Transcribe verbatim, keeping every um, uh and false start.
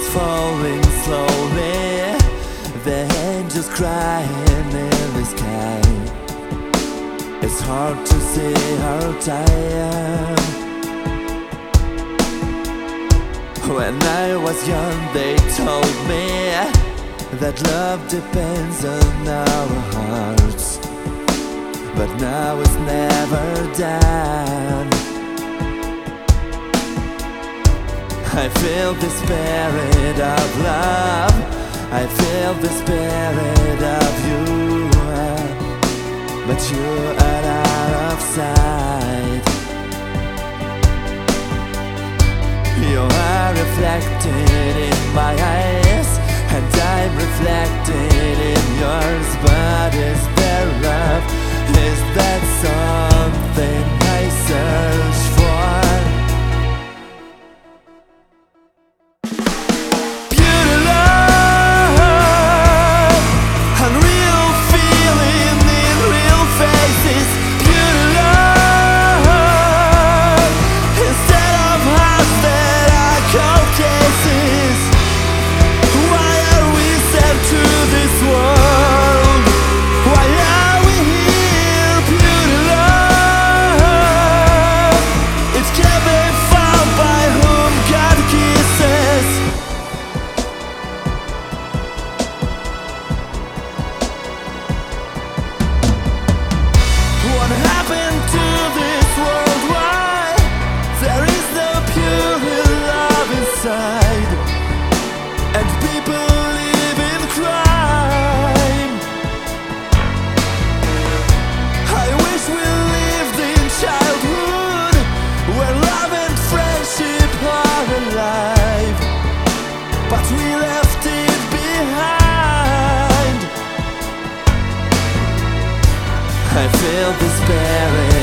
falling slowly, the angels crying in the sky. It's hard to see how tired. When I was young they told me that love depends on our hearts, but now it's never done. I feel the spirit of love, I feel the spirit of you, but you are out of sight. You are reflected in my eyes, and I'm reflected in yours. But is there love? Is that something I search for? Pure love, unreal feeling in real faces. Pure love, instead of hearts that are cold cases. Why are we sent to this world? Why are we here? Pure love, it can be found by whom God kisses. What happened to this world? Why there is no pure love inside, and people live in crime? I wish we lived in childhood, where love and friendship are alive, but we left it behind. I feel the spirit